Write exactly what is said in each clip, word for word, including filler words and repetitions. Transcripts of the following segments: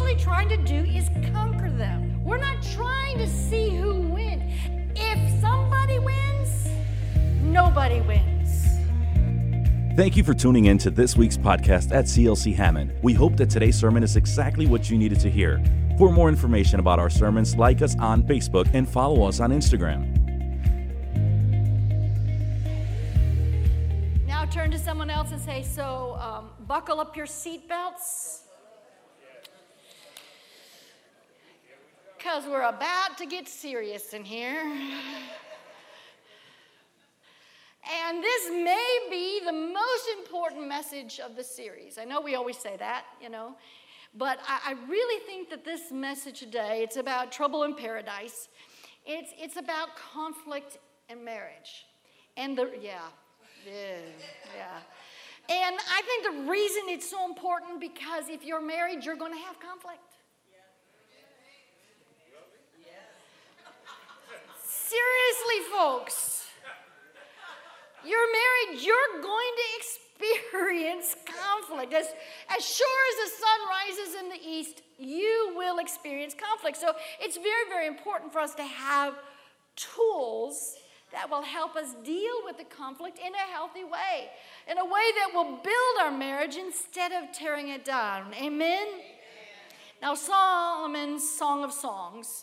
actually trying to do is conquer them. We're not trying to see who wins. If somebody wins, nobody wins. Thank you for tuning in to this week's podcast at C L C Hammond. We hope that today's sermon is exactly what you needed to hear. For more information about our sermons, like us on Facebook and follow us on Instagram. Now turn to someone else and say, so um, buckle up your seatbelts. Because we're about to get serious in here. And this may be the most important message of the series. I know we always say that, you know. But I, I really think that this message today, it's about trouble in paradise. It's, it's about conflict in marriage. And the, yeah, yeah, yeah. And I think the reason it's so important because if you're married, you're going to have conflict. Seriously, folks. You're married, you're going to experience conflict. As, as sure as the sun rises in the east, you will experience conflict. So it's very, very important for us to have tools that will help us deal with the conflict in a healthy way, in a way that will build our marriage instead of tearing it down. Amen? Amen. Now, Solomon's Song of Songs,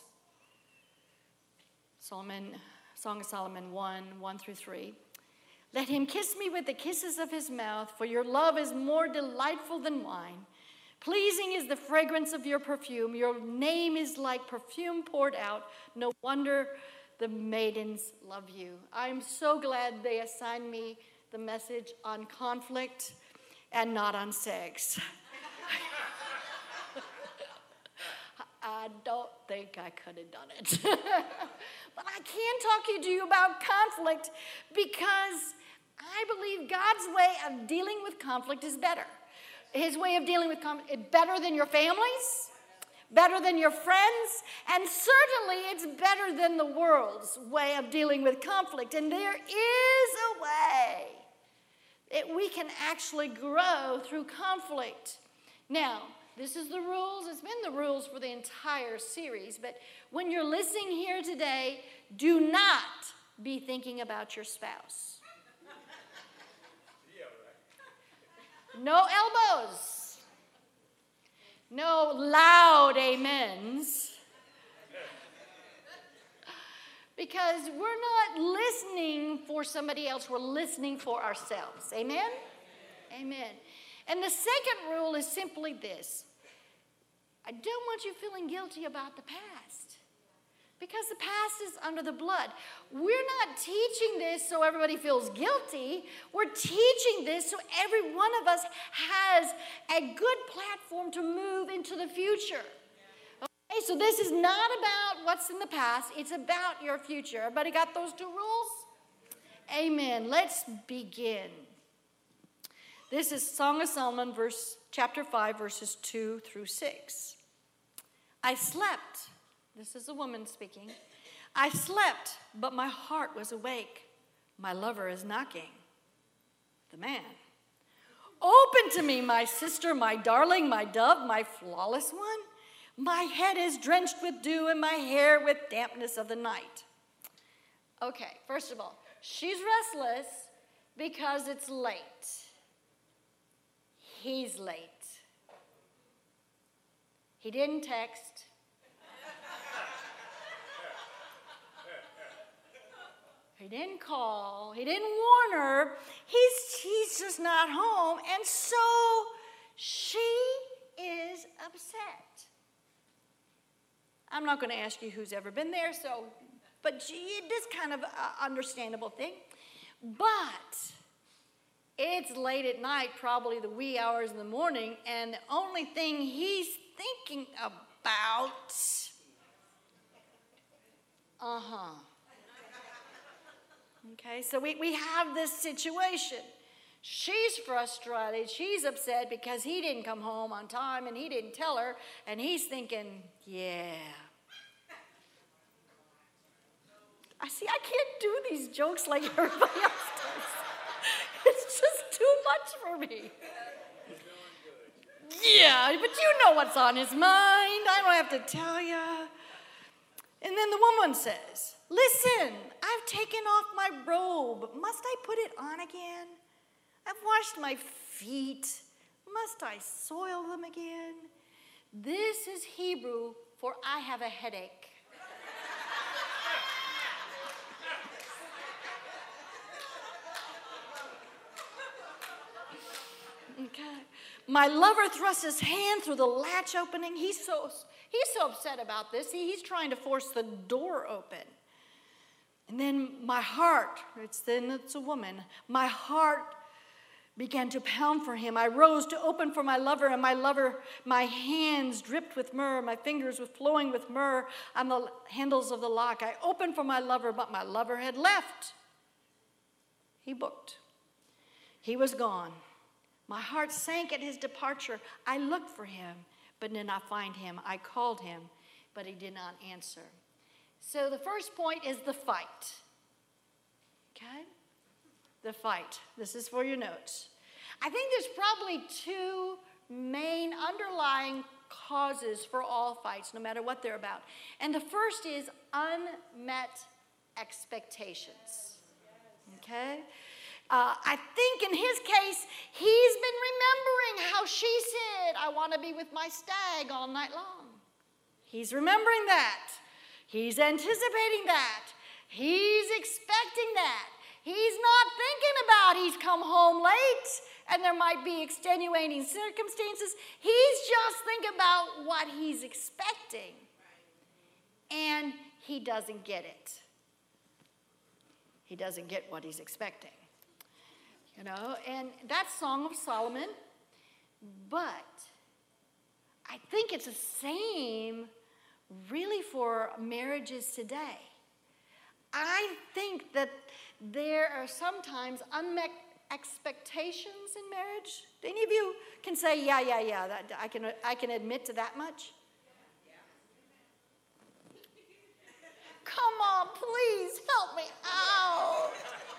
Solomon, Song of Solomon one, one through three. Let him kiss me with the kisses of his mouth, for your love is more delightful than wine. Pleasing is the fragrance of your perfume. Your name is like perfume poured out. No wonder the maidens love you. I'm so glad they assigned me the message on conflict and not on sex. I don't think I could have done it. But I can talk to you about conflict because I believe God's way of dealing with conflict is better. His way of dealing with conflict is better than your families, better than your friends, and certainly it's better than the world's way of dealing with conflict. And there is a way that we can actually grow through conflict. Now, this is the rules. It's been the rules for the entire series. But when you're listening here today, do not be thinking about your spouse. No elbows. No loud amens. Because we're not listening for somebody else. We're listening for ourselves. Amen? Amen. And the second rule is simply this. I don't want you feeling guilty about the past. Because the past is under the blood. We're not teaching this so everybody feels guilty. We're teaching this so every one of us has a good platform to move into the future. Okay, so this is not about what's in the past. It's about your future. Everybody got those two rules? Amen. Let's begin. This is Song of Solomon, verse, chapter five, verses two through six. I slept. This is a woman speaking. I slept, but my heart was awake. My lover is knocking. The man. Open to me, my sister, my darling, my dove, my flawless one. My head is drenched with dew and my hair with dampness of the night. Okay, first of all, she's restless because it's late. He's late. He didn't text. He didn't call. He didn't warn her. He's, he's just not home. And so she is upset. I'm not going to ask you who's ever been there, so, but she, it is kind of an understandable thing. But it's late at night, probably the wee hours in the morning, and the only thing he's thinking about, uh-huh. Okay, so we, we have this situation. She's frustrated. She's upset because he didn't come home on time and he didn't tell her. And he's thinking, yeah. I see, I can't do these jokes like everybody else does. It's just too much for me. Yeah, but you know what's on his mind. I don't have to tell you. And then the woman says, listen, I've taken off my robe. Must I put it on again? I've washed my feet. Must I soil them again? This is Hebrew for I have a headache. Okay. My lover thrusts his hand through the latch opening. He's so, he's so upset about this. He, he's trying to force the door open. And then my heart, it's then it's a woman, my heart began to pound for him. I rose to open for my lover, and my lover, my hands dripped with myrrh, my fingers were flowing with myrrh on the handles of the lock. I opened for my lover, but my lover had left. He booked. He was gone. My heart sank at his departure. I looked for him, but did not find him. I called him, but he did not answer. So the first point is the fight. Okay? The fight. This is for your notes. I think there's probably two main underlying causes for all fights, no matter what they're about. And the first is unmet expectations. Okay? Uh, I think in his case, he's been remembering how she said, I want to be with my stag all night long. He's remembering that. He's anticipating that. He's expecting that. He's not thinking about he's come home late and there might be extenuating circumstances. He's just thinking about what he's expecting. And he doesn't get it. He doesn't get what he's expecting. You know, and that's Song of Solomon, but I think it's the same really for marriages today. I think that there are sometimes unmet expectations in marriage. Any of you can say, yeah, yeah, yeah, that, I can, I can admit to that much? Come on, please help me out.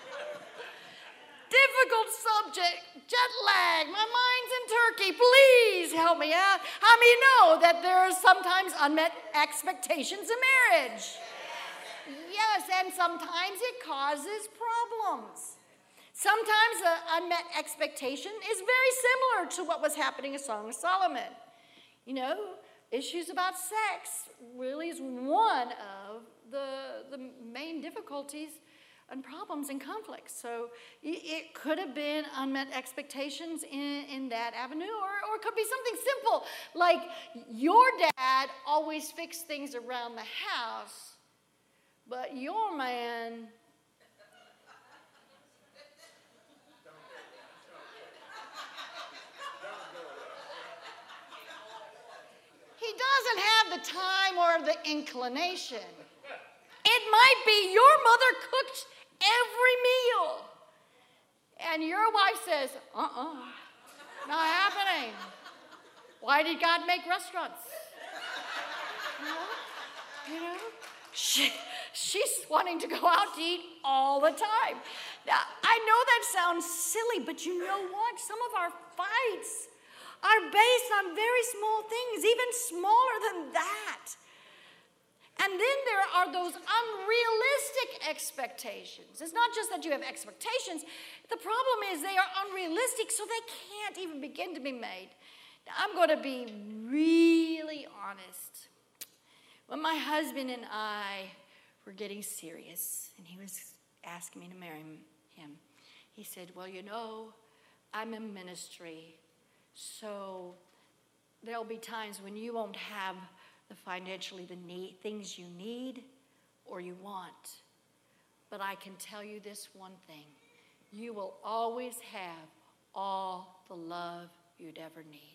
Difficult subject, jet lag, my mind's in Turkey, please help me out. How many know that there are sometimes unmet expectations in marriage? Yes, and sometimes it causes problems. Sometimes an unmet expectation is very similar to what was happening in Song of Solomon. You know, issues about sex really is one of the, the main difficulties and problems and conflicts. So it could have been unmet expectations in, in that avenue, or, or it could be something simple, like your dad always fixed things around the house, but your man he doesn't have the time or the inclination. It might be your mother cooked every meal, and your wife says, uh-uh, not happening. Why did God make restaurants? You know, you know? She, she's wanting to go out to eat all the time. Now, I know that sounds silly, but you know what? Some of our fights are based on very small things, even smaller than that. And then there are those unrealistic expectations. It's not just that you have expectations. The problem is they are unrealistic, so they can't even begin to be made. Now, I'm going to be really honest. When my husband and I were getting serious, and he was asking me to marry him, he said, well, you know, I'm in ministry, so there'll be times when you won't have the financially the need, things you need or you want. But I can tell you this one thing. You will always have all the love you'd ever need.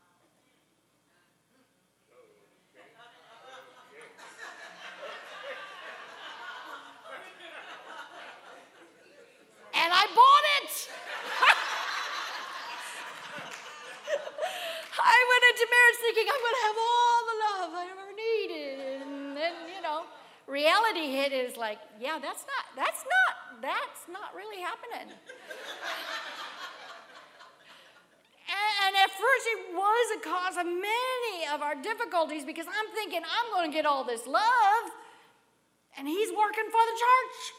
And I bought it. I went into marriage thinking I'm going to have all the love I ever needed, and then, you know, reality hit is like, yeah, that's not, that's not, that's not really happening. And at first it was a cause of many of our difficulties because I'm thinking I'm going to get all this love, and he's working for the church.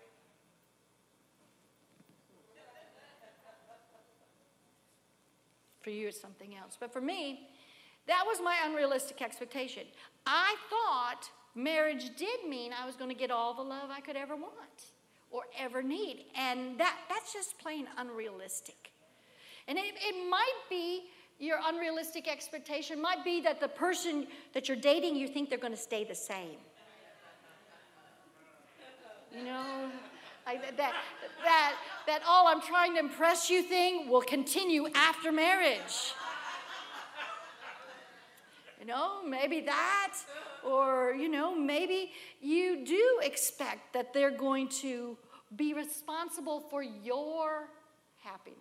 For you, it's something else. But for me, that was my unrealistic expectation. I thought marriage did mean I was going to get all the love I could ever want or ever need. And that, that's just plain unrealistic. And it, it might be your unrealistic expectation, might be that the person that you're dating, you think they're going to stay the same. You know, like that, that, that all I'm trying to impress you thing will continue after marriage. You know, maybe that, or, you know, maybe you do expect that they're going to be responsible for your happiness.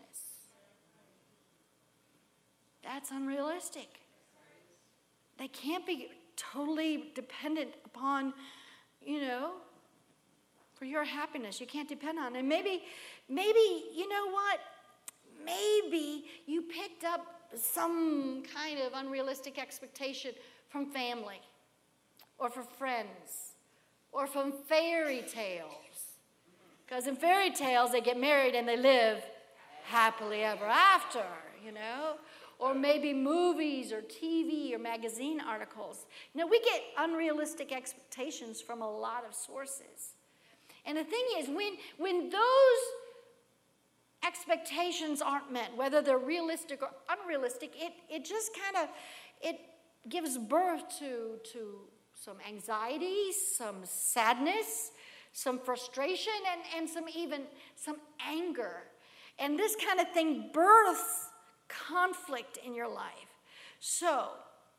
That's unrealistic. They can't be totally dependent upon, you know, for your happiness. You can't depend on it. And maybe, maybe, you know what? Maybe you picked up some kind of unrealistic expectation from family or from friends or from fairy tales. Because in fairy tales, they get married and they live happily ever after, you know. Or maybe movies or T V or magazine articles. You know, we get unrealistic expectations from a lot of sources. And the thing is, when, when those expectations aren't met, whether they're realistic or unrealistic, it, it just kind of, it gives birth to, to some anxiety, some sadness, some frustration, and, and some even some anger. And this kind of thing births conflict in your life. So,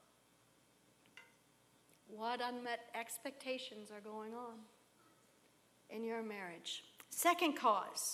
what unmet expectations are going on in your marriage? Second cause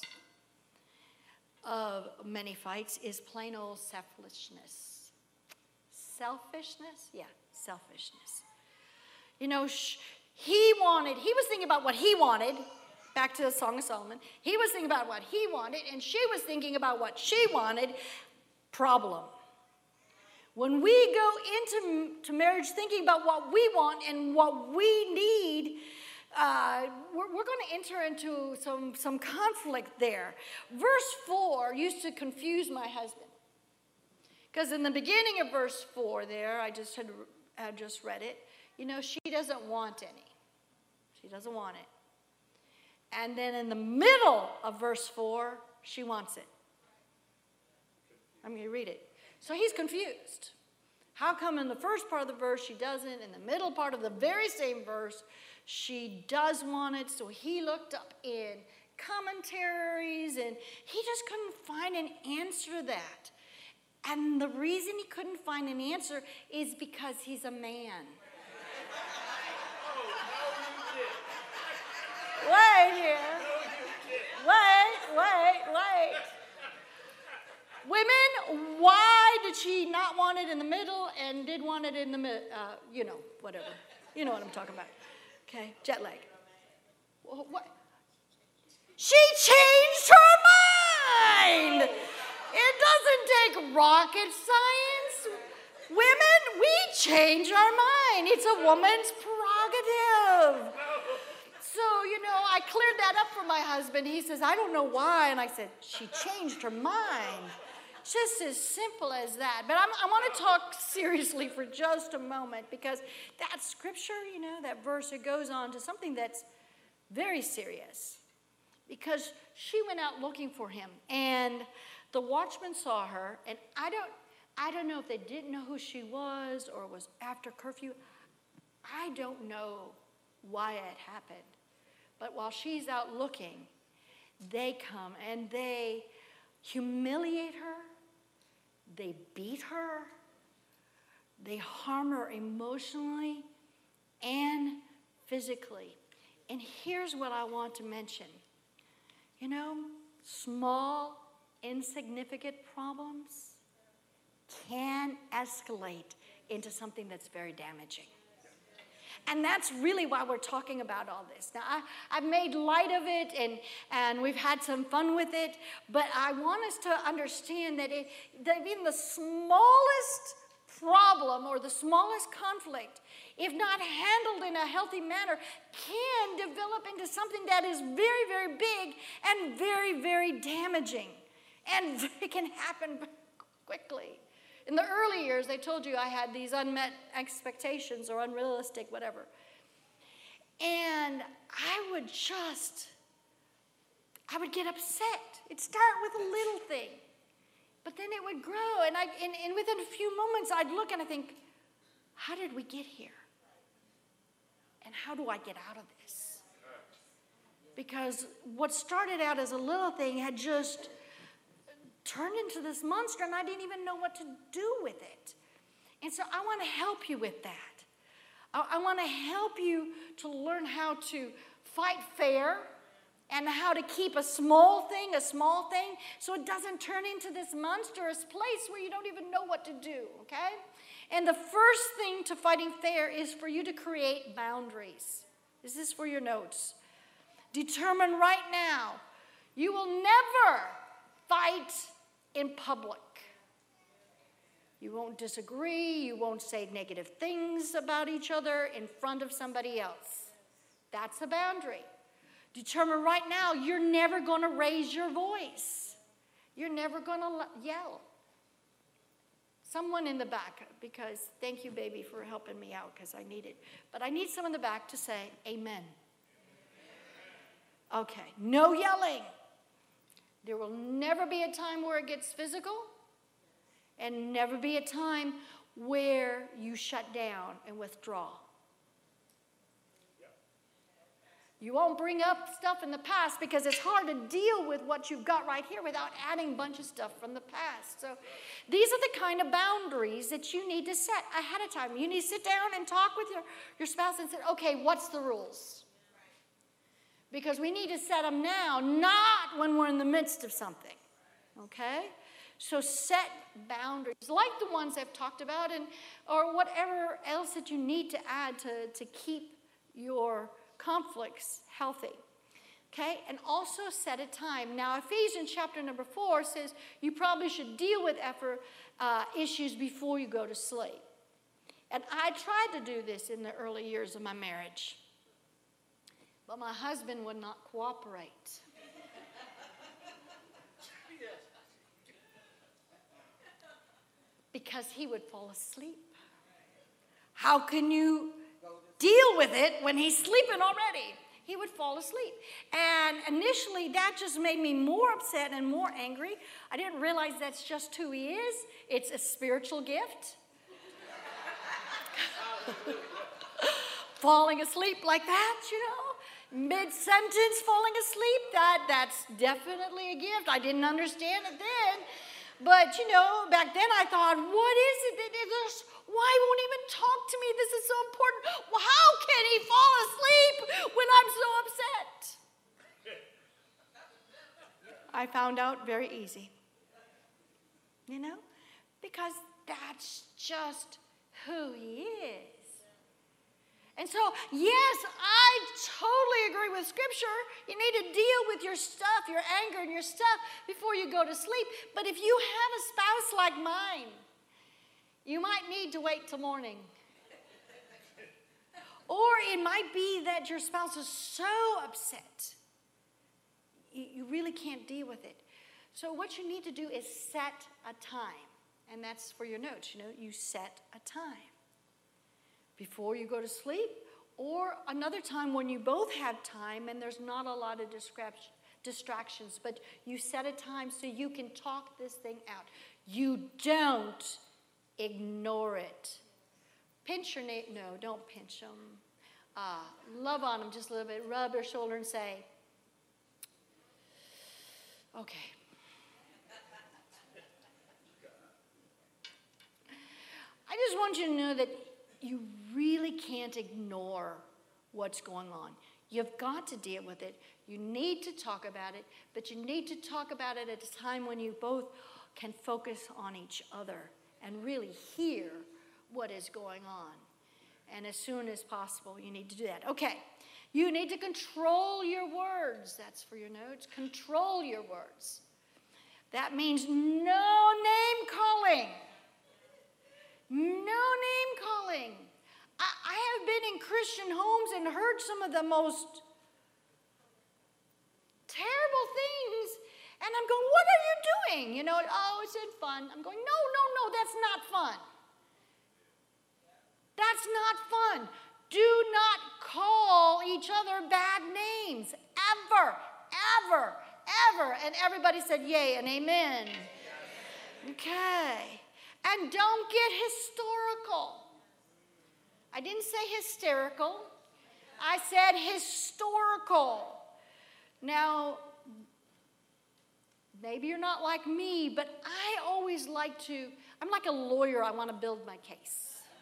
of many fights is plain old selfishness. Selfishness? Yeah, selfishness. You know, sh- he wanted, he was thinking about what he wanted. Back to the Song of Solomon. He was thinking about what he wanted, and she was thinking about what she wanted. Problem. When we go into to marriage thinking about what we want and what we need, uh, we're, we're going to enter into some, some conflict there. Verse four used to confuse my husband. Because in the beginning of verse four there, I just had, had just read it, you know, she doesn't want any. She doesn't want it. And then in the middle of verse four, she wants it. I'm going to read it. So he's confused. How come in the first part of the verse she doesn't, in the middle part of the very same verse she does want it? So he looked up in commentaries and he just couldn't find an answer to that. And the reason he couldn't find an answer is because he's a man. Wait here. Wait, wait, wait. Women, why did she not want it in the middle and did want it in the middle? Uh, you know, whatever. You know what I'm talking about. Okay, jet lag. Well, what? She changed her mind. It doesn't take rocket science. Women, we change our mind. It's a woman's prerogative. So, you know, I cleared that up for my husband. He says, I don't know why. And I said, she changed her mind. Just as simple as that. But I'm, I want to talk seriously for just a moment because that scripture, you know, that verse, it goes on to something that's very serious. Because she went out looking for him. And the watchman saw her. And I don't, I don't know if they didn't know who she was or it was after curfew. I don't know why it happened. But while she's out looking, they come and they humiliate her. They beat her. They harm her emotionally and physically. And here's what I want to mention. You know, small, insignificant problems can escalate into something that's very damaging. And that's really why we're talking about all this. Now, I, I've made light of it, and, and we've had some fun with it, but I want us to understand that, it, that even the smallest problem or the smallest conflict, if not handled in a healthy manner, can develop into something that is very, very big and very, very damaging. And it can happen quickly. In the early years, they told you I had these unmet expectations or unrealistic, whatever. And I would just, I would get upset. It'd start with a little thing. But then it would grow. And, I, and, and within a few moments, I'd look and I think, how did we get here? And how do I get out of this? Because what started out as a little thing had just turned into this monster, and I didn't even know what to do with it. And so I want to help you with that. I, I want to help you to learn how to fight fair and how to keep a small thing a small thing so it doesn't turn into this monstrous place where you don't even know what to do, okay? And the first thing to fighting fair is for you to create boundaries. This is for your notes. Determine right now, you will never fight in public. You won't disagree. You won't say negative things about each other in front of somebody else. That's a boundary. Determine right now you're never going to raise your voice. You're never going to yell. Someone in the back, because thank you, baby, for helping me out because I need it. But I need someone in the back to say amen. Okay, no yelling. There will never be a time where it gets physical, and never be a time where you shut down and withdraw. You won't bring up stuff in the past because it's hard to deal with what you've got right here without adding a bunch of stuff from the past. So these are the kind of boundaries that you need to set ahead of time. You need to sit down and talk with your, your spouse and say, okay, what's the rules? Because we need to set them now, not when we're in the midst of something, okay? So set boundaries, like the ones I've talked about, and or whatever else that you need to add to, to keep your conflicts healthy, okay? And also set a time. Now, Ephesians chapter number four says you probably should deal with effort, uh, issues before you go to sleep. And I tried to do this in the early years of my marriage. But my husband would not cooperate. Because he would fall asleep. How can you deal with it when he's sleeping already? He would fall asleep. And initially, that just made me more upset and more angry. I didn't realize that's just who he is. It's a spiritual gift. Falling asleep like that, you know? Mid-sentence falling asleep, that, that's definitely a gift. I didn't understand it then. But, you know, back then I thought, what is it that is, why won't he even talk to me? This is so important. Well, how can he fall asleep when I'm so upset? I found out very easy. You know? Because that's just who he is. And so, yes, I totally agree with Scripture. You need to deal with your stuff, your anger and your stuff before you go to sleep. But if you have a spouse like mine, you might need to wait till morning. Or it might be that your spouse is so upset, you, you really can't deal with it. So what you need to do is set a time. And that's for your notes, you know, you set a time. Before you go to sleep, or another time when you both have time and there's not a lot of distractions, but you set a time so you can talk this thing out. You don't ignore it. Pinch your neighbor. No, don't pinch them. Uh, love on them just a little bit. Rub their shoulder and say, okay. I just want you to know that you really can't ignore what's going on. You've got to deal with it. You need to talk about it, but you need to talk about it at a time when you both can focus on each other and really hear what is going on. And as soon as possible, you need to do that. Okay. You need to control your words. That's for your notes. Control your words. That means no name calling. No name calling. I, I have been in Christian homes and heard some of the most terrible things. And I'm going, what are you doing? You know, oh, it's in fun. I'm going, no, no, no, that's not fun. That's not fun. Do not call each other bad names, ever, ever, ever. And everybody said yay and amen. Okay. And don't get historical. I didn't say hysterical. I said historical. Now, maybe you're not like me, but I always like to, I'm like a lawyer. I want to build my case.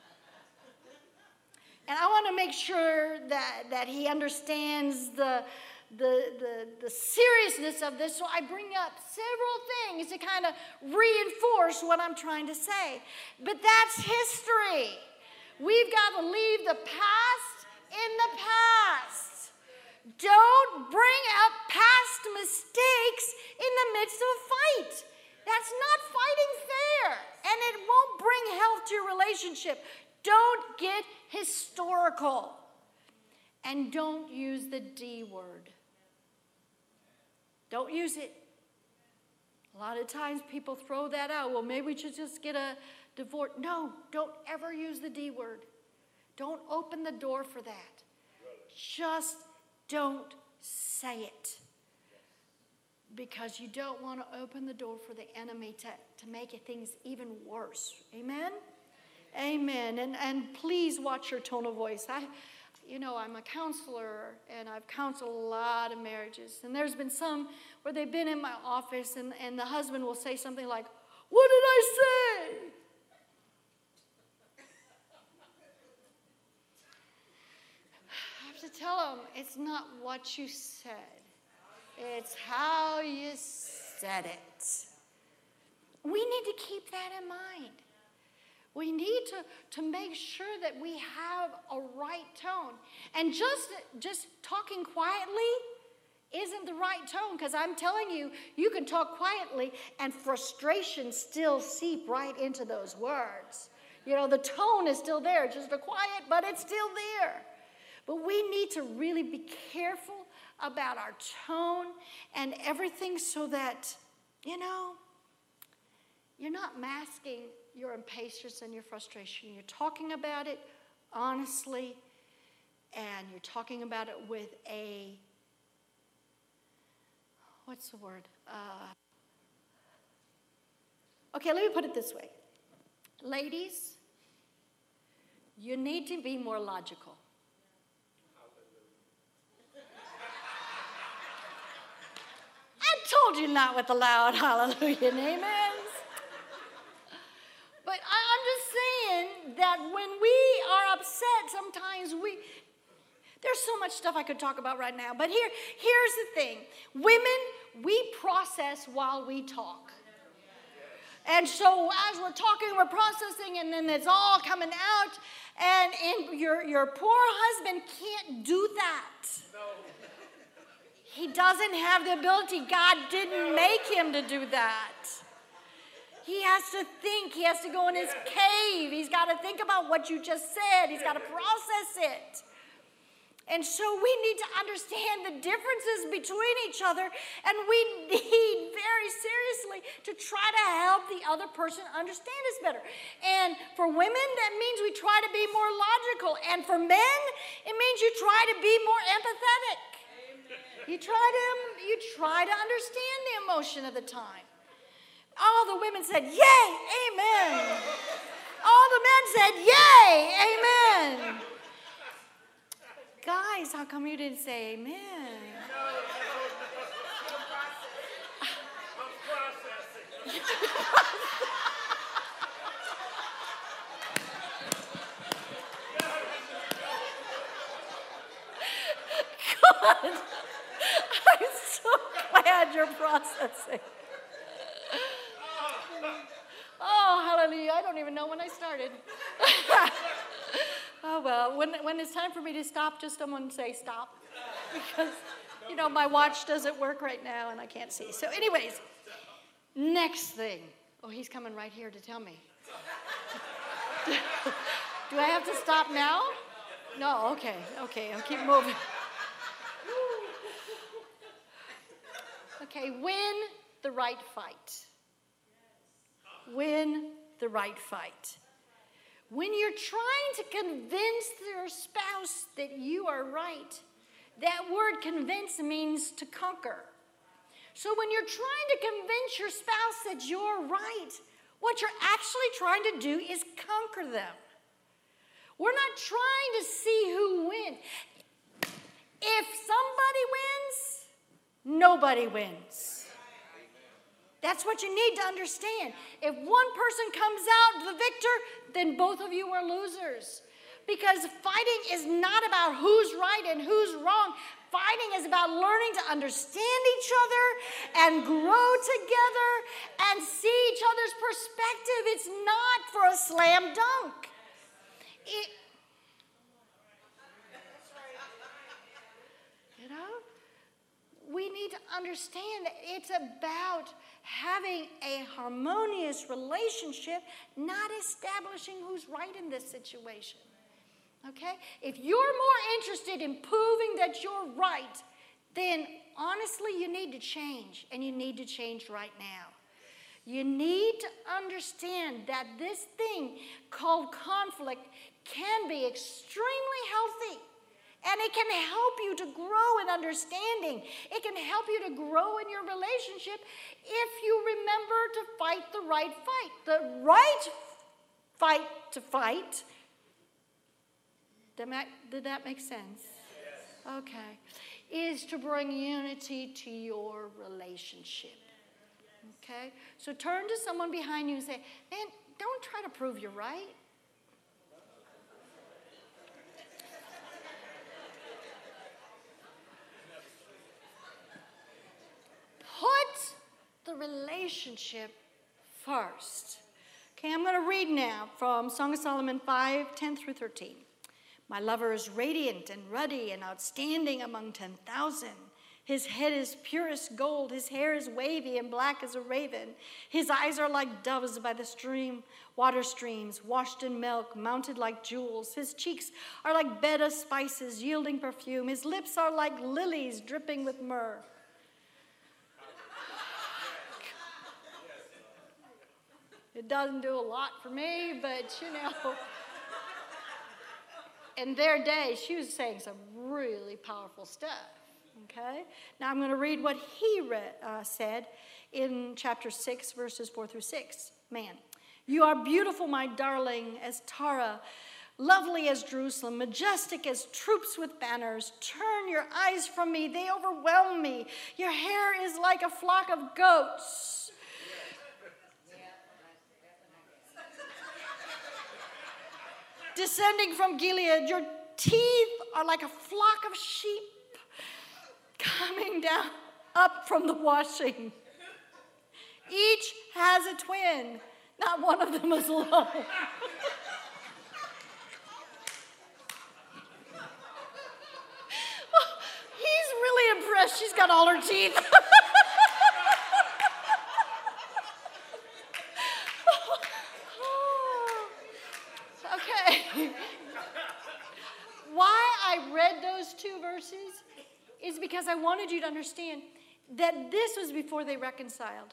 And I want to make sure that, that he understands the, the, the, the seriousness of this. So I bring up several things to kind of reinforce what I'm trying to say. But that's history. We've got to leave the past in the past. Don't bring up past mistakes in the midst of a fight. That's not fighting fair. And it won't bring health to your relationship. Don't get historical. And don't use the D word. Don't use it. A lot of times people throw that out. Well, maybe we should just get a divorce. No, don't ever use the D word. Don't open the door for that. Just don't say it. Because you don't want to open the door for the enemy to, to make it things even worse. Amen? Amen. And, and please watch your tone of voice. I, you know, I'm a counselor, and I've counseled a lot of marriages. And there's been some where they've been in my office, and, and the husband will say something like, "What did I say?" I have to tell them, it's not what you said. It's how you said it. We need to keep that in mind. We need to, to make sure that we have a right tone. And just, just talking quietly isn't the right tone, because I'm telling you, you can talk quietly and frustration still seep right into those words. You know, the tone is still there, just a quiet, but it's still there. But we need to really be careful about our tone and everything so that, you know, you're not masking your impatience and your frustration. You're talking about it honestly, and you're talking about it with a, what's the word? Uh, okay, let me put it this way. Ladies, you need to be more logical. I told you not with the loud hallelujah and amens. But I'm just saying that when we are upset, sometimes we, there's so much stuff I could talk about right now. But here, here's the thing. Women, we process while we talk. And so as we're talking, we're processing, and then it's all coming out. And, and your, your poor husband can't do that. He doesn't have the ability. God didn't make him to do that. He has to think. He has to go in his cave. He's got to think about what you just said. He's got to process it. And so we need to understand the differences between each other, and we need very seriously to try to help the other person understand us better. And for women, that means we try to be more logical. And for men, it means you try to be more empathetic. You try to, you try to understand the emotion of the time. All the women said, yay, amen. All the men said, yay, amen. Guys, how come you didn't say amen? God, I'm so glad you're processing. Oh, hallelujah. I don't even know when I started. Oh, well, when, when it's time for me to stop, just someone say stop. Because, you know, my watch doesn't work right now and I can't see. So anyways, next thing. Oh, he's coming right here to tell me. Do I have to stop now? No, okay, okay, I'll keep moving. Okay, win the right fight. Win the right fight. When you're trying to convince your spouse that you are right, that word convince means to conquer. So when you're trying to convince your spouse that you're right, what you're actually trying to do is conquer them. We're not trying to see who wins. If somebody wins, nobody wins. That's what you need to understand. If one person comes out the victor, then both of you are losers. Because fighting is not about who's right and who's wrong. Fighting is about learning to understand each other and grow together and see each other's perspective. It's not for a slam dunk. It, you know, we need to understand that it's about having a harmonious relationship, not establishing who's right in this situation. Okay? If you're more interested in proving that you're right, then honestly you need to change, and you need to change right now. You need to understand that this thing called conflict can be extremely healthy. And it can help you to grow in understanding. It can help you to grow in your relationship if you remember to fight the right fight. The right fight to fight. Did that, did that make sense? Yes. Okay. Is to bring unity to your relationship. Okay? So turn to someone behind you and say, man, don't try to prove you're right. Put the relationship first. Okay, I'm going to read now from Song of Solomon five, ten through thirteen. My lover is radiant and ruddy and outstanding among ten thousand. His head is purest gold. His hair is wavy and black as a raven. His eyes are like doves by the stream, water streams, washed in milk, mounted like jewels. His cheeks are like bed of spices, yielding perfume. His lips are like lilies dripping with myrrh. It doesn't do a lot for me, but you know. In their day, she was saying some really powerful stuff. Okay? Now I'm going to read what he read, uh, said in chapter six, verses four through six. Man, you are beautiful, my darling, as Tara, lovely as Jerusalem, majestic as troops with banners. Turn your eyes from me, they overwhelm me. Your hair is like a flock of goats. Descending from Gilead, your teeth are like a flock of sheep coming down up from the washing. Each has a twin. Not one of them is alone. He's really impressed. She's got all her teeth. Okay. Why I read those two verses is because I wanted you to understand that this was before they reconciled.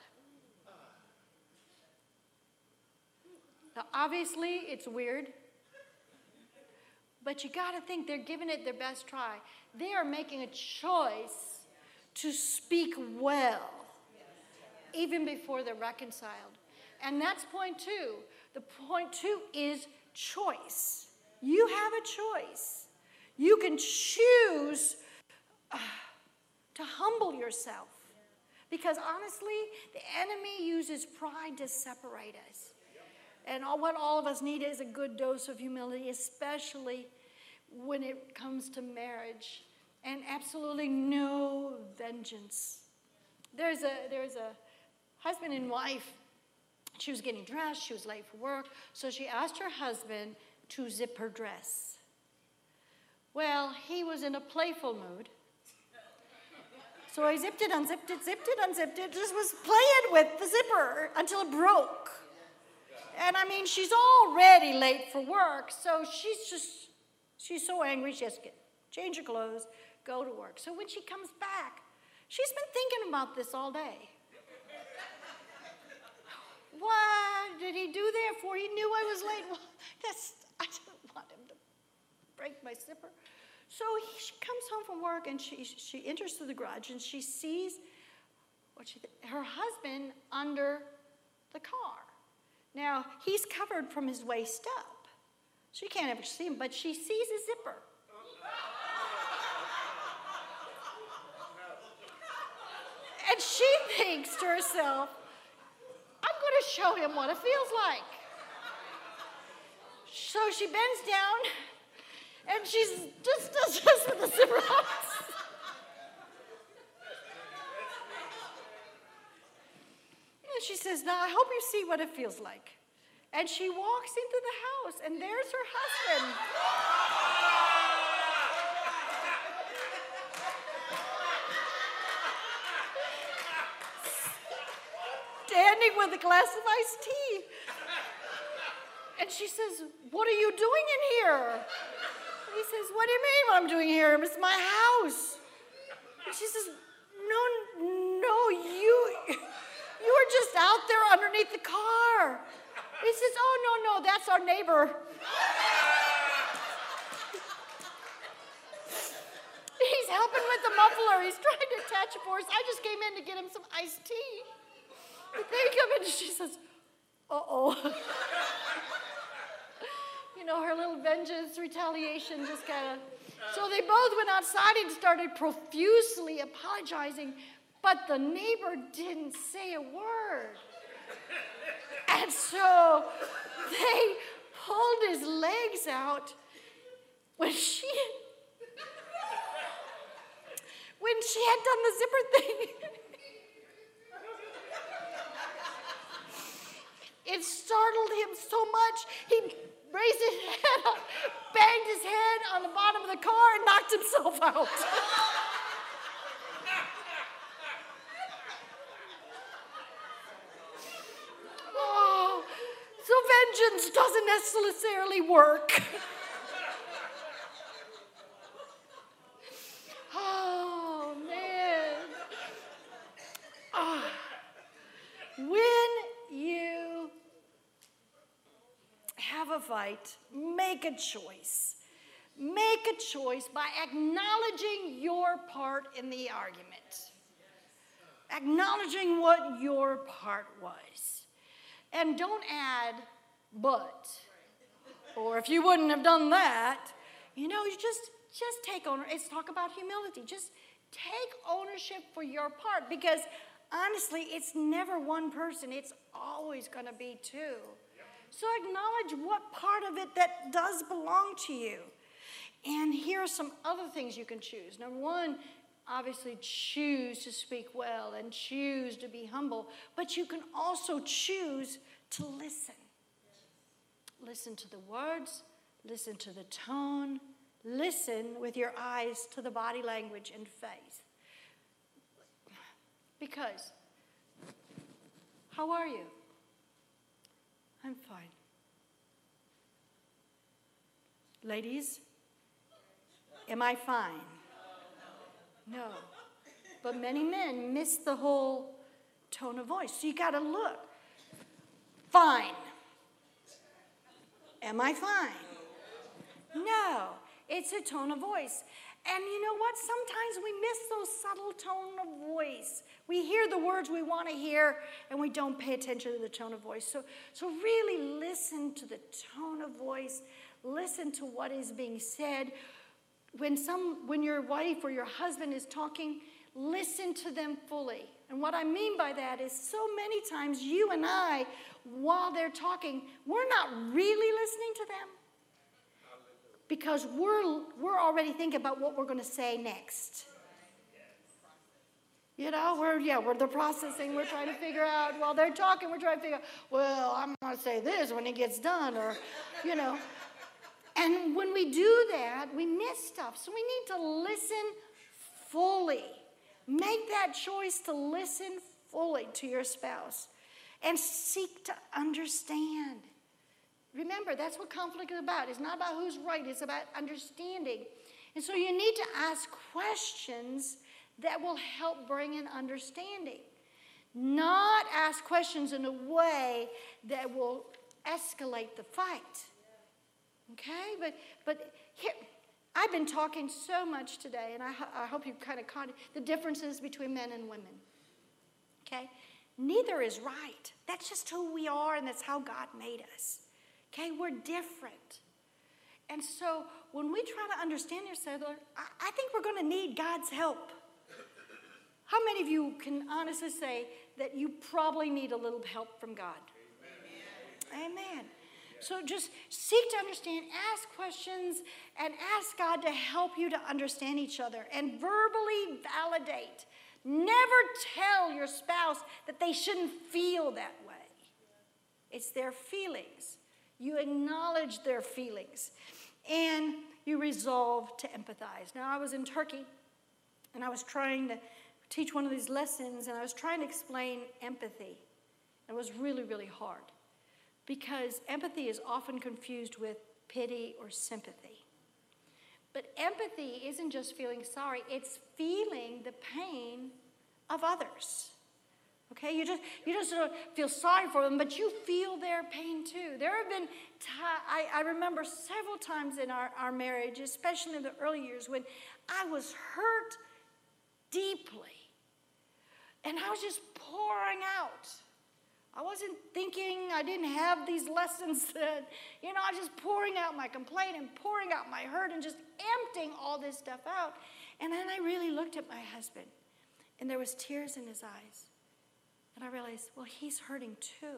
Now, obviously, it's weird, but you got to think they're giving it their best try. They are making a choice to speak well, even before they're reconciled. And that's point two. The point two is choice. You have a choice. You can choose uh, to humble yourself. Because honestly, the enemy uses pride to separate us. And all, what all of us need is a good dose of humility, especially when it comes to marriage. And absolutely no vengeance. There's a, there's a husband and wife. She was getting dressed. She was late for work. So she asked her husband to zip her dress. Well, he was in a playful mood. So I zipped it, unzipped it, zipped it, unzipped it, just was playing with the zipper until it broke. And I mean, she's already late for work, so she's just, she's so angry, she has to get, change her clothes, go to work. So when she comes back, she's been thinking about this all day. What did he do there for? He knew I was late. Well, that's, I didn't want him to break my zipper. So he, she comes home from work, and she, she enters through the garage, and she sees what she, her husband under the car. Now, he's covered from his waist up. She can't ever see him, but she sees his zipper. And she thinks to herself, I'm going to show him what it feels like. So she bends down, and she just does this with the zipper up. And she says, now I hope you see what it feels like. And she walks into the house, and there's her husband. Standing with a glass of iced tea. And she says, what are you doing in here? And he says, what do you mean what I'm doing here? It's my house. And she says, no, no, you, you were just out there underneath the car. He says, oh, no, no, that's our neighbor. He's helping with the muffler. He's trying to attach it for us. I just came in to get him some iced tea. But they come in and she says, uh-oh. You know, her little vengeance, retaliation just kind of. So they both went outside and started profusely apologizing, but the neighbor didn't say a word. And so they pulled his legs out when she, when she had done the zipper thing. It startled him so much, he raised his head up, banged his head on the bottom of the car, and knocked himself out. Oh, so vengeance doesn't necessarily work. Oh, man. Oh. When you have a fight, make a choice. Make a choice by acknowledging your part in the argument. Acknowledging what your part was. And don't add, but. Or if you wouldn't have done that, you know, you just, just take ownership. It's talk about humility. Just take ownership for your part, because honestly, it's never one person. It's always going to be two. So acknowledge what part of it that does belong to you. And here are some other things you can choose. Number one, obviously choose to speak well and choose to be humble. But you can also choose to listen. Listen to the words. Listen to the tone. Listen with your eyes to the body language and face. Because, how are you? I'm fine. Ladies, am I fine? No. But many men miss the whole tone of voice. So you got to look. Fine. Am I fine? No. It's a tone of voice. And you know what? Sometimes we miss those subtle tone of voice. We hear the words we want to hear, and we don't pay attention to the tone of voice. So, so really listen to the tone of voice. Listen to what is being said. When, some, when your wife or your husband is talking, listen to them fully. And what I mean by that is so many times you and I, while they're talking, we're not really listening to them. Because we're, we're already thinking about what we're going to say next. You know, we're, yeah, we're the processing. We're trying to figure out, while they're talking, we're trying to figure out, well, I'm going to say this when it gets done, or, you know. And when we do that, we miss stuff. So we need to listen fully. Make that choice to listen fully to your spouse and seek to understand. Remember, that's what conflict is about. It's not about who's right. It's about understanding. And so you need to ask questions that will help bring in understanding. Not ask questions in a way that will escalate the fight. Okay? But but here, I've been talking so much today, and I, I hope you kind of caught it, the differences between men and women. Okay? Neither is right. That's just who we are, and that's how God made us. Okay? We're different. And so when we try to understand each other, I, I think we're going to need God's help. How many of you can honestly say that you probably need a little help from God? Amen. Amen. So just seek to understand, ask questions, and ask God to help you to understand each other and verbally validate. Never tell your spouse that they shouldn't feel that way. It's their feelings. You acknowledge their feelings, and you resolve to empathize. Now, I was in Turkey, and I was trying to teach one of these lessons, and I was trying to explain empathy. It was really, really hard, because empathy is often confused with pity or sympathy. But empathy isn't just feeling sorry, it's feeling the pain of others. Okay, you just you just don't feel sorry for them, but you feel their pain too. There have been, t- I, I remember several times in our, our marriage, especially in the early years, when I was hurt deeply. And I was just pouring out. I wasn't thinking, I didn't have these lessons that, you know, I was just pouring out my complaint and pouring out my hurt and just emptying all this stuff out. And then I really looked at my husband, and there was tears in his eyes. And I realized, well, he's hurting too.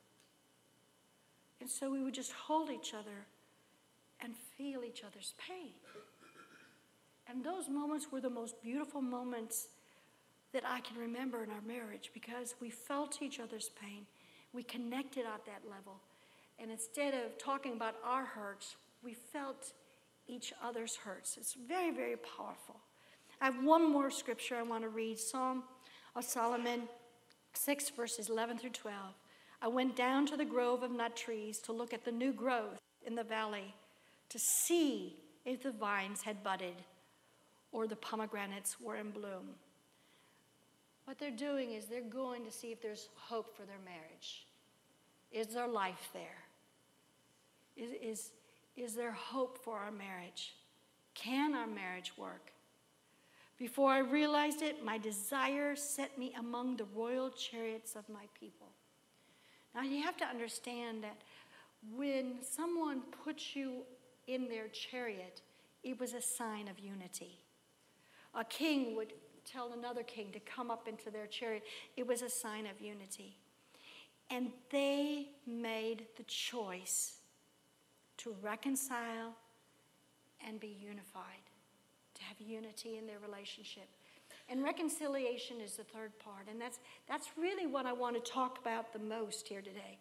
And so we would just hold each other and feel each other's pain. And those moments were the most beautiful moments that I can remember in our marriage, because we felt each other's pain. We connected at that level. And instead of talking about our hurts, we felt each other's hurts. It's very, very powerful. I have one more scripture I want to read. Psalm of Solomon, six verses eleven through twelve. I went down to the grove of nut trees to look at the new growth in the valley, to see if the vines had budded or the pomegranates were in bloom. What they're doing is they're going to see if there's hope for their marriage. Is there life there? Is, is, is there hope for our marriage? Can our marriage work? Before I realized it, my desire set me among the royal chariots of my people. Now you have to understand that when someone puts you in their chariot, it was a sign of unity. A king would tell another king to come up into their chariot. It was a sign of unity. And they made the choice to reconcile and be unified, to have unity in their relationship. And reconciliation is the third part. And that's, that's really what I want to talk about the most here today.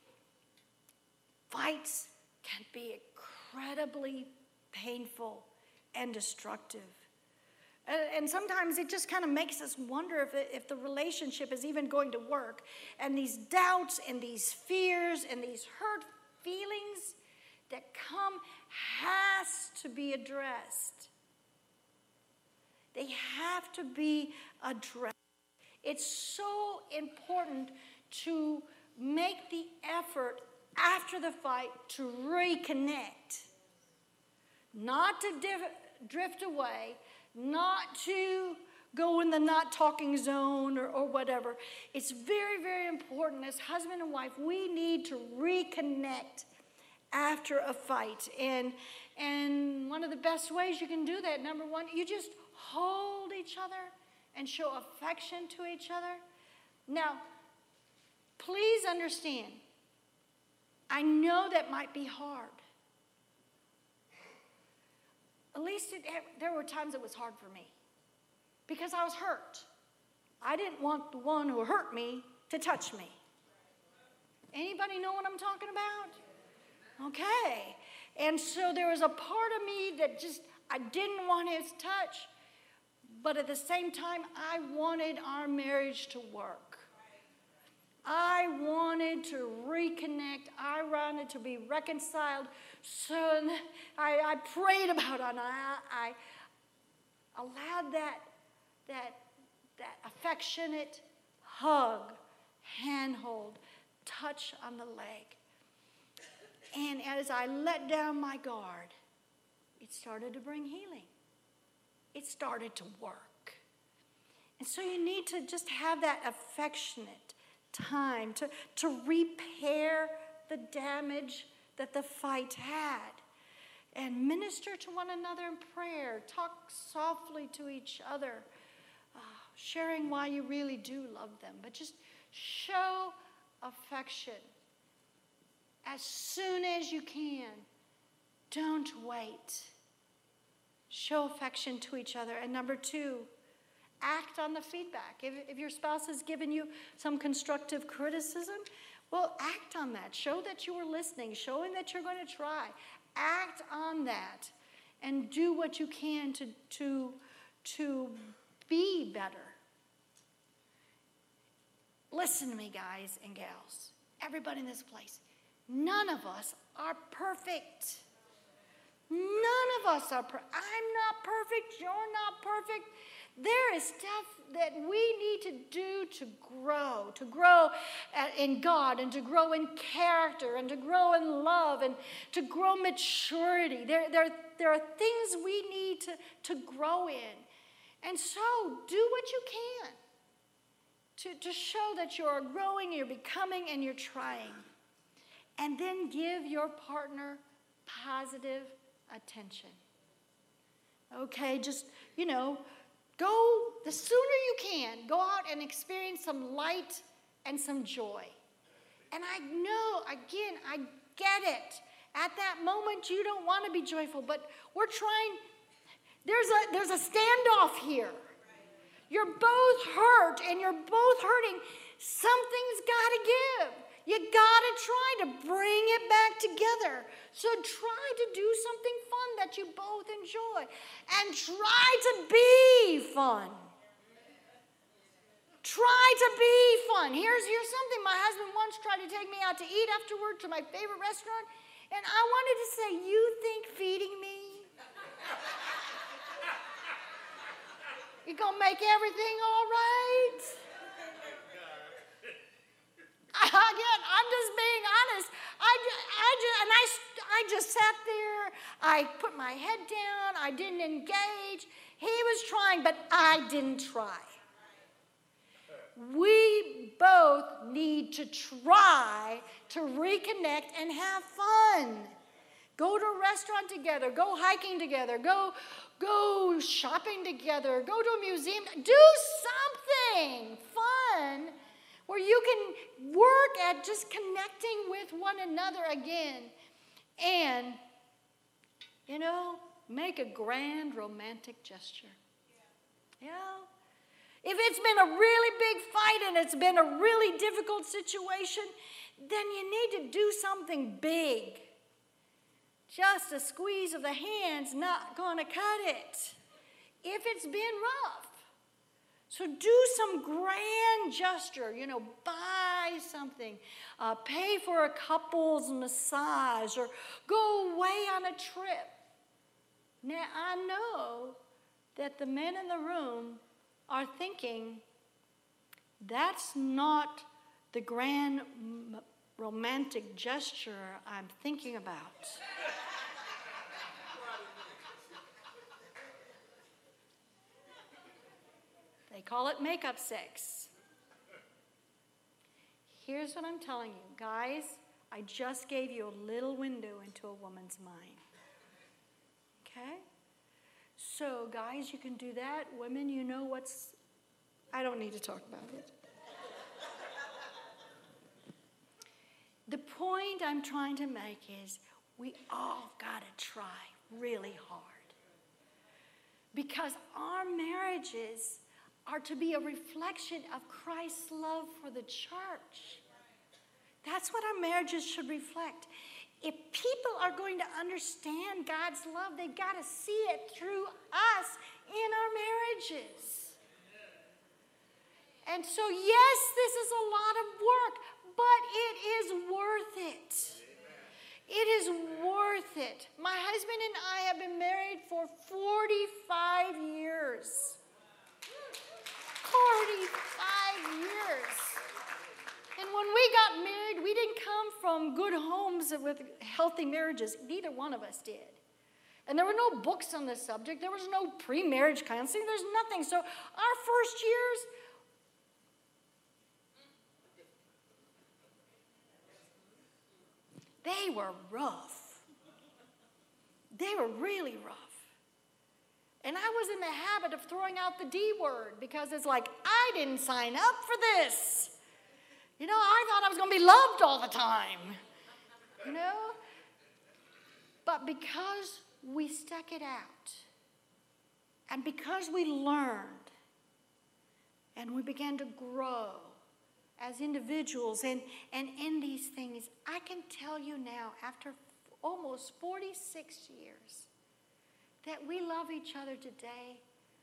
Fights can be incredibly painful and destructive. And sometimes it just kind of makes us wonder if, it, if the relationship is even going to work. And these doubts and these fears and these hurt feelings that come has to be addressed. They have to be addressed. It's so important to make the effort after the fight to reconnect. Not to div- drift away, not to go in the not talking zone or, or whatever. It's very, very important as husband and wife, we need to reconnect after a fight. And, and one of the best ways you can do that, number one, you just hold each other and show affection to each other. Now, please understand, I know that might be hard. At least it, there were times it was hard for me because I was hurt. I didn't want the one who hurt me to touch me. Anybody know what I'm talking about? Okay. And so there was a part of me that just, I didn't want his touch. But at the same time, I wanted our marriage to work. I wanted to reconnect. I wanted to be reconciled. So I, I prayed about it. And I, I allowed that, that, that affectionate hug, handhold, touch on the leg. And as I let down my guard, it started to bring healing. It started to work. And so you need to just have that affectionate time to, to repair the damage that the fight had. And minister to one another in prayer. Talk softly to each other. Uh, sharing why you really do love them. But just show affection as soon as you can. Don't wait. Show affection to each other. And number two, act on the feedback. If, if your spouse has given you some constructive criticism, well, act on that. Show that you were listening. Show him that you're going to try. Act on that. And do what you can to, to, to be better. Listen to me, guys and gals. Everybody in this place. None of us are perfect. None of us are perfect. I'm not perfect. You're not perfect. There is stuff that we need to do to grow, to grow in God and to grow in character and to grow in love and to grow maturity. There, there, there are things we need to, to grow in. And so do what you can to, to show that you're growing, you're becoming, and you're trying. And then give your partner positive attention. Okay, just, you know, go the sooner you can. Go out and experience some light and some joy. And I know, again, I get it. At that moment, you don't want to be joyful, but we're trying. There's a, there's a standoff here. You're both hurt and you're both hurting. Something's got to give. You got to try to bring it back together. So try to do something fun that you both enjoy. And try to be fun. Try to be fun. Here's, here's something. My husband once tried to take me out to eat afterward to my favorite restaurant. And I wanted to say, you think feeding me? You gonna make everything all right? Again, I'm just being honest. I, I just, and I, I just sat there. I put my head down. I didn't engage. He was trying, but I didn't try. We both need to try to reconnect and have fun. Go to a restaurant together. Go hiking together. Go, go shopping together. Go to a museum. Do something fun where you can work at just connecting with one another again. And, you know, make a grand romantic gesture. Yeah. If it's been a really big fight and it's been a really difficult situation, then you need to do something big. Just a squeeze of the hand's not going to cut it if it's been rough. So do some grand gesture, you know, buy something, uh, pay for a couple's massage, or go away on a trip. Now, I know that the men in the room are thinking, that's not the grand m- romantic gesture I'm thinking about. They call it makeup sex. Here's what I'm telling you. Guys, I just gave you a little window into a woman's mind. Okay? So, guys, you can do that. Women, you know what's... I don't need to talk about it. The point I'm trying to make is we all got to try really hard. Because our marriages are to be a reflection of Christ's love for the church. That's what our marriages should reflect. If people are going to understand God's love, they've got to see it through us in our marriages. And so, yes, this is a lot of work, but it is worth it. It is worth it. My husband and I have been married for forty-five years. forty-five years. And when we got married, we didn't come from good homes with healthy marriages. Neither one of us did. And there were no books on this subject. There was no pre-marriage counseling. There's nothing. So our first years, they were rough. They were really rough. And I was in the habit of throwing out the D word because it's like, I didn't sign up for this. You know, I thought I was going to be loved all the time. You know? But because we stuck it out, and because we learned, and we began to grow as individuals and, and in these things, I can tell you now, after almost forty-six years, that we love each other today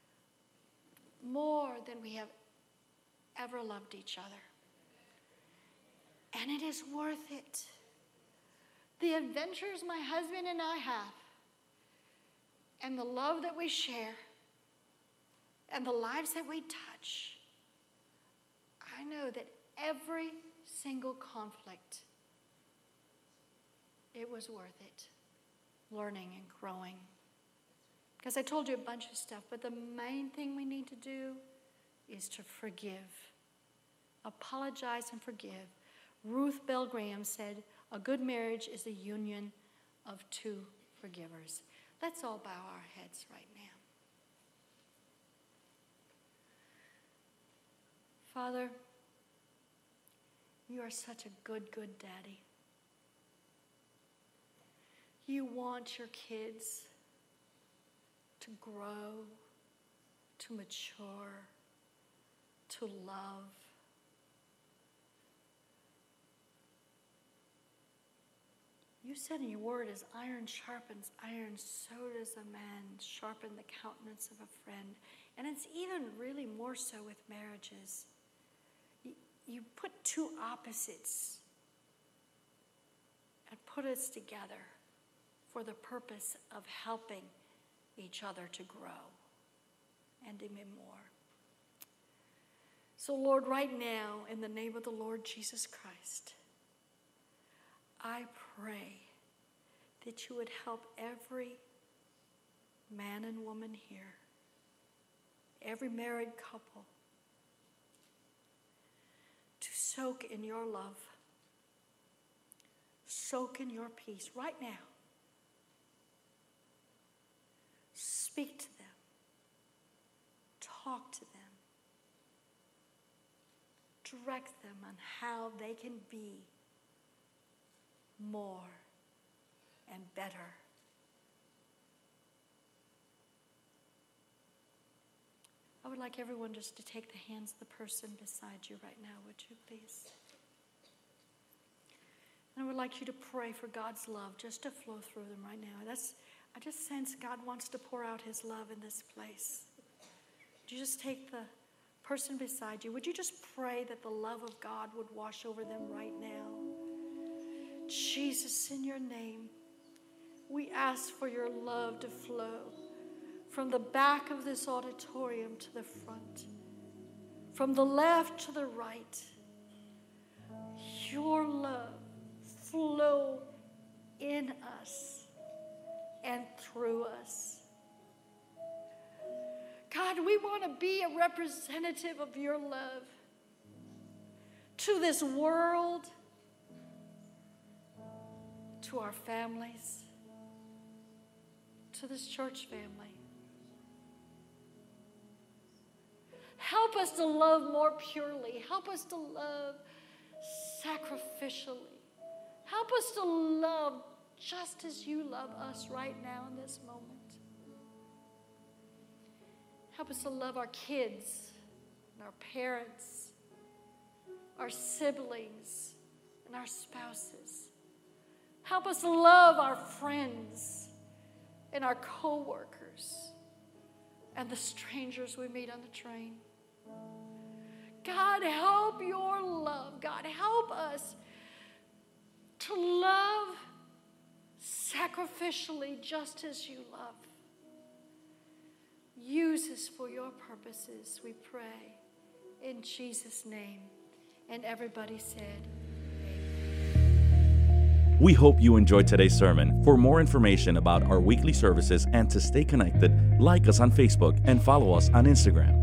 more than we have ever loved each other. And it is worth it. The adventures my husband and I have, and the love that we share, and the lives that we touch, I know that every single conflict, it was worth it, learning and growing. Because I told you a bunch of stuff, but the main thing we need to do is to forgive. Apologize and forgive. Ruth Bell Graham said, a good marriage is a union of two forgivers. Let's all bow our heads right now. Father, you are such a good, good daddy. You want your kids to grow, to mature, to love. You said in your word, as iron sharpens iron, so does a man sharpen the countenance of a friend. And it's even really more so with marriages. You, you put two opposites and put us together for the purpose of helping each other to grow and to be more. So, Lord, right now, in the name of the Lord Jesus Christ, I pray that you would help every man and woman here, every married couple, to soak in your love, soak in your peace right now. Speak to them, talk to them, direct them on how they can be more and better. I would like everyone just to take the hands of the person beside you right now, would you please? And I would like you to pray for God's love just to flow through them right now. That's, I just sense God wants to pour out his love in this place. Would you just take the person beside you? Would you just pray that the love of God would wash over them right now? Jesus, in your name, we ask for your love to flow from the back of this auditorium to the front, from the left to the right. Your love flow in us and through us. God, we want to be a representative of your love to this world, to our families, to this church family. Help us to love more purely. Help us to love sacrificially. Help us to love just as you love us right now in this moment. Help us to love our kids and our parents, our siblings and our spouses. Help us love our friends and our co-workers and the strangers we meet on the train. God, help your love. God, help us to love sacrificially just as you love. Use us for your purposes, we pray. In Jesus' name. And everybody said, amen. We hope you enjoyed today's sermon. For more information about our weekly services and to stay connected, like us on Facebook and follow us on Instagram.